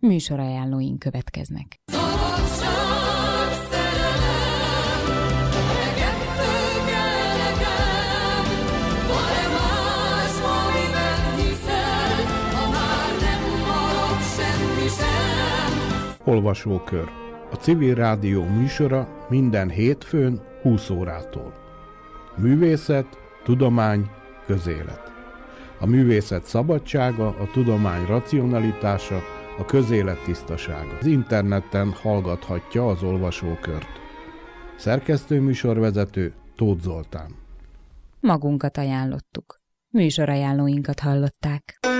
Műsorajánlóink következnek. Olvasókör. A Civil Rádió műsora minden hétfőn 20 órától. Művészet, tudomány, közélet. A művészet szabadsága, a tudomány racionalitása, a közélet tisztasága. Az interneten hallgathatja az olvasókört. Szerkesztőműsorvezető Tóth Zoltán. Magunkat ajánlottuk. Műsorajánlóinkat hallották.